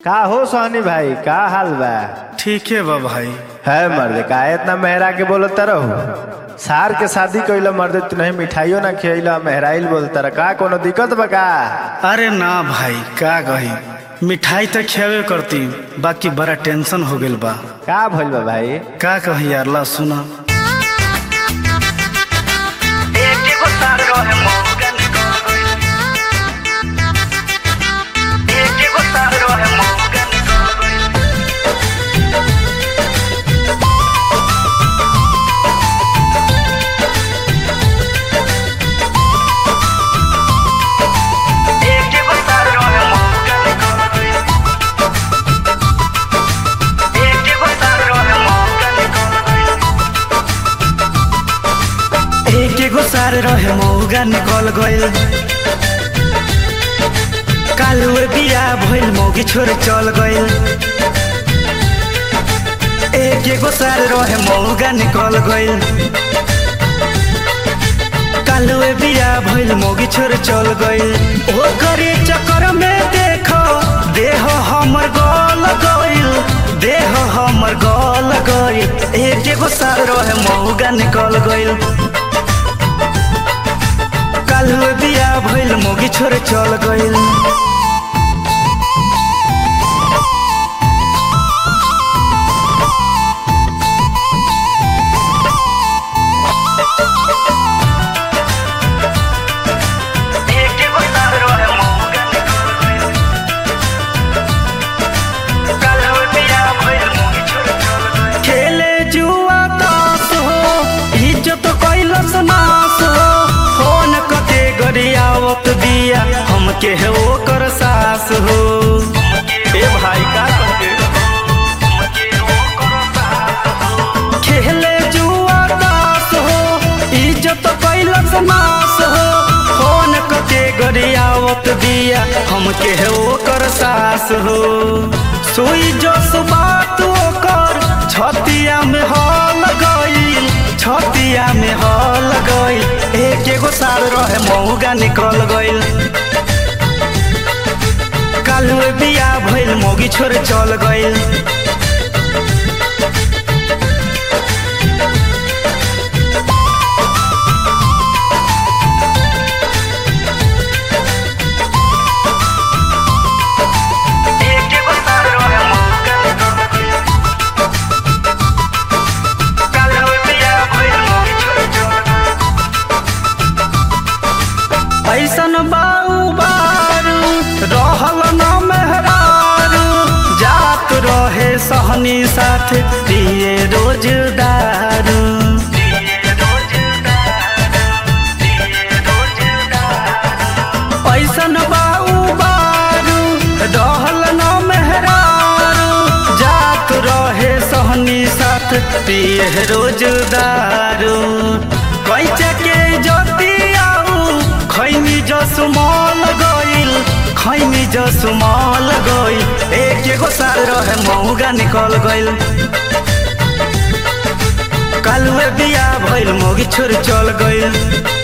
का हो सोहनी भाई, का हाल बा? ठीक है बा भाई। है मर्द, का इतना मेहरा के बोलता रहो? सार के शादी कइला मर्द, तू नहीं मिठाइयो ना खियला, मेहराइल बोलता रहा। का कोनो दिक्कत बा का? अरे ना भाई, का कही, मिठाई तो खियावे करती, बाकी बड़ा टेंशन हो गइल बा। का भइल बा भाई? का कही यार, ला सुना। एगो सार रहे मौगा निकल गइल, कालुए बिया भइल मौगी छोड़ चल गइल। एगो सार रहे मौगा निकल गइल, कालुए बिया भइल मौगी छोड़ चल गइल। ओ करे चक्कर में देखो देह हमर गल गइल, देह हमर गल गइल। एगो सार रहे मौगा निकल गइल, कालुए बिया भइल मौगी छोड़ चल गइल। खेले जुआ ताश हो, इज्जत कैलस नाश हो, फोन कते गरियावत बिया हमके है ओकर सास हो। ए भाई का कहते, खेले जुआ ताश हो, इज्जत कैलस नाश हो, फोन कते गरियावत बिया हमके है ओकर सास हो। सोई जस बात ओकर छतिया में हल गइल, छतिया में हल गइल। एगो साल रहे मौगा निकल गइल, कालुए बिया भइल मौगी छोड़ चल गइल। ऐसन बाऊ बारू रहल न मेहरारू, जात रहे सहनी साथ दिए रोज दारू। ऐसन बाऊ बारू रहल न मेहरारू, जात रहे सहनी साथ दिए रोज दारू। कैचा के जोती खैनी जसुमाल गइल, खैनी जसुमाल गइल। एगो साल रहे मौगा निकल गइल, कालुए बिया भइल मौगी छोड़ चल गइल।